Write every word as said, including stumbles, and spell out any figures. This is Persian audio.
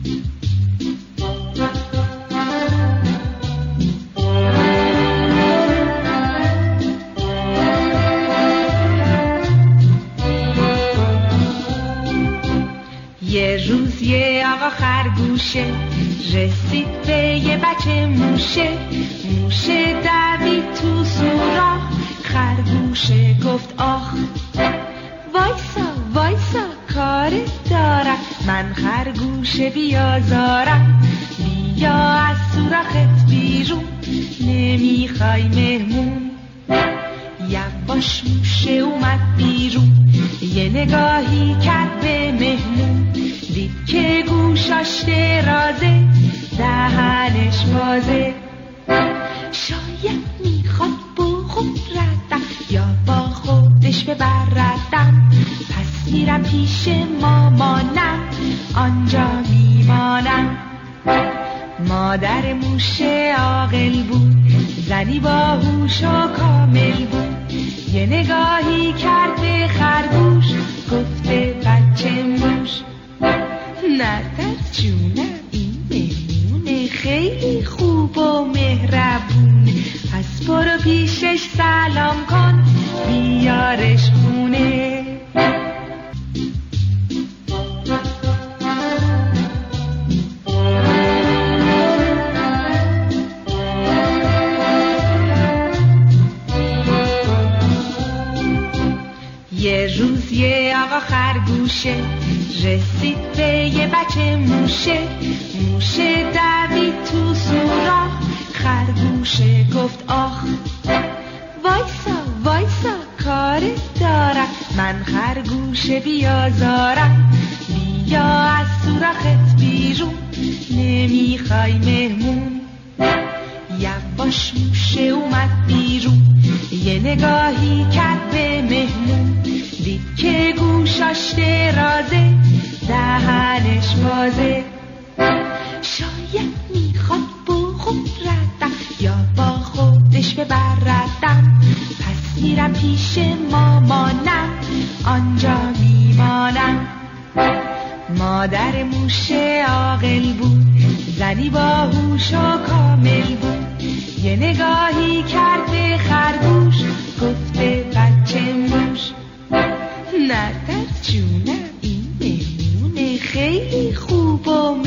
یه روز یه آقا خرگوشه رسید به یه بچه موشه. موشه دوید تو سوراخ، خرگوشه گفت آخ وایسا وایسا کار دارم، من خرگوشه بیازارم. بیا از سوراخت بیرون، نمیخوای مهمون. یواش موشه اومد بیرون، یه نگاهی کرد به مهمون. دید که گوشاش درازه، دهنش بازه. شاید میخواد بخوردم یا با خودش ببردم. پس میرم پیش مامانم، آنجا میمانم. مادر موشه عاقل بود، زنی باهوش و کامل بود. یه نگاهی کرد به خرگوش، گفته بچه موش نترس جونم، این مهمونه خیلی خوب و مهربونه. پس برو پیشش سلام کن، بیارش خونه. یه روز یه آقا خرگوشه رسید به یه بچه موشه. موشه دوید تو سوراخ، خرگوشه گفت آخ وایسا وایسا کار دارم، من خرگوشه بیازارم. بیا از سوراخت بیرون، نمیخوای مهمون. یواش موشه اومد بیرون، یه نگاهی کرد به مهمون. دید که گوشاش درازه، دهنش بازه. شاید میخواد بخوردم یا با خودش ببردم. پس میرم پیش مامانم، آنجا میمانم. مادر موشه عاقل بود، زنی باهوش و کامل بود. یه نگاهی کرد به خرگوش، گفته بچه موش نترس جونم، این مهمونه خیلی خوب و